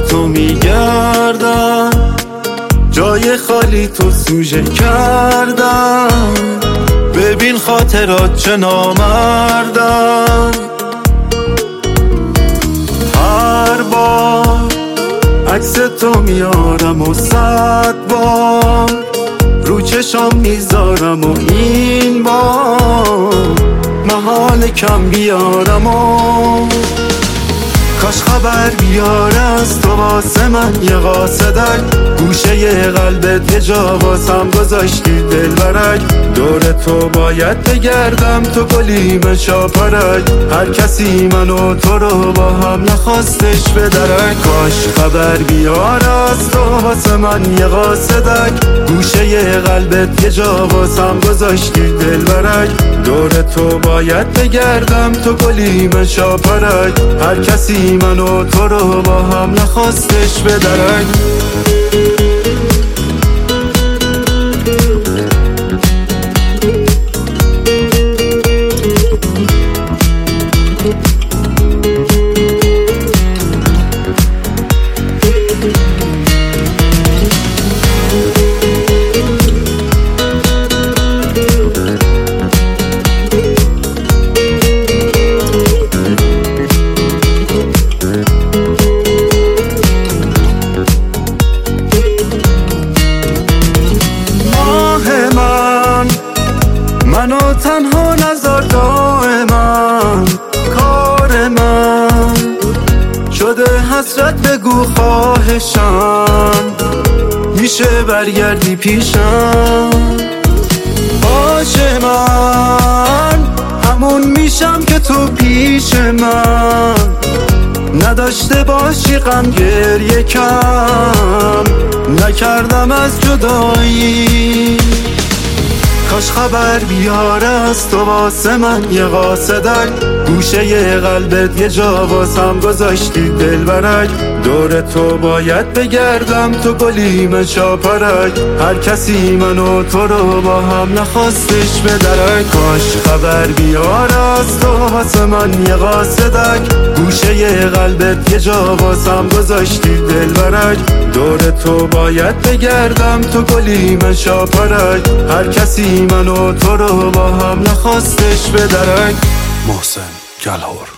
تو میگردم، جای خالی تو سوژه کردم. ببین خاطرات چه نامردم. هر بار عکس تو میارم و 100 بار رو چشام میذارم و این بار محال کم بیارم و کاش خبر بیاره از تو واسه من یه قاصدک. گوشه قلبت یه جا واسم گذاشتی دلبرک. دور تو باید بگردم تو گلیم شاپرک. هر کسی من و تو رو با هم نخواستش بدرک. کاش خبر بیاره از تو واسه من یه قاصدک. گوشه قلبت یه جا واسم گذاشتی دلبرک. دور تو باید بگردم تو گلیم شاپرک. هر کسی من و تو رو با هم نخواستش بدرک. منو تنها نذار دائما. کار من شده حسرت بگو خواهشم. میشه برگردی پیشم. باشه من همون میشم که تو پیش من. نداشته باشی غم گریه کم. نکردم از جدایی. کاش خبر بیاره از تو واسه من یه قاصدک. گوشه قلبت یه جا واسم گذاشتی دلبرک. دور تو باید بگردم تو گلیم شاپرک. هر کسی من و تو رو با هم نخواستش بدرک. کاش خبر بیاره از تو واسه من یه قاصدک. گوشه قلبت یه جا واسم گذاشتی دلبرک. دور تو باید بگردم تو گلیم شاپرک. هر کسی من و تو رو با هم نخواستش بدرک. محسن گلهور.